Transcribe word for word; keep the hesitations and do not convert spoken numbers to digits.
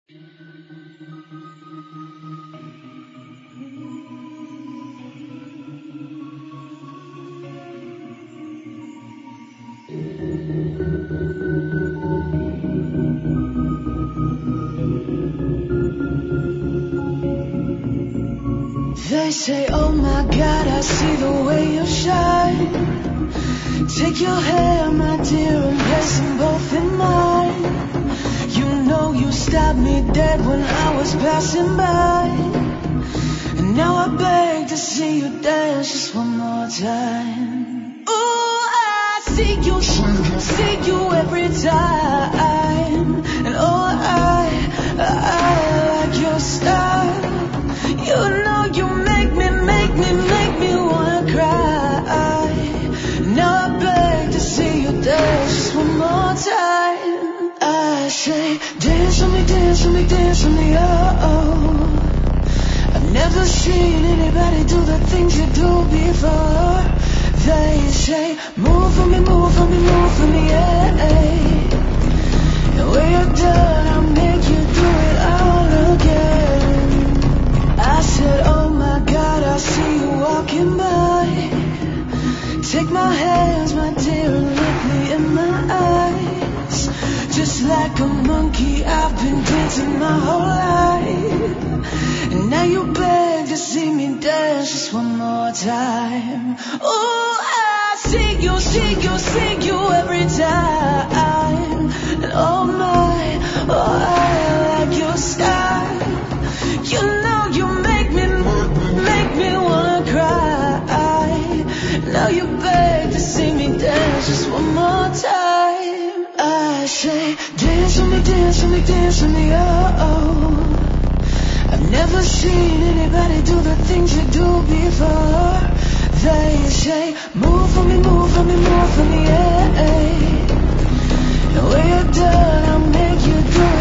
They say, oh my God, I see the way you shine. Take your hand, my dear, and place them both in mine. You know you stopped me dead when I was passing by. And now I beg to see you dance just one more time. Ooh, I see you, see you every time. And oh, I, I like your style. You know you make me, make me, make me wanna cry. Now I beg to see you dance just one more time. I say, dance with me, dance with me, dance with me, oh, oh. I've never seen anybody do the things you do before. They say, move for me, move for me, move for me, yeah. And when you're done, I'll make you do it all again. I said, oh my God, I see you walking by. Take my hands, my dear, and look me in my eyes. Just like a monkey, I've been dancing my whole life. And now you beg to see me dance just one more time. Oh, I see you, see you, see you every time. And oh my, oh, I like your style. You know you make me, make me wanna cry. Now you beg to see me dance just one more time. I say, dance with me, dance with me, dance with me, oh, oh. I've never seen anybody do the things you do before. They say, move for me, move for me, move for me, yeah. And when you're done, I'll make you do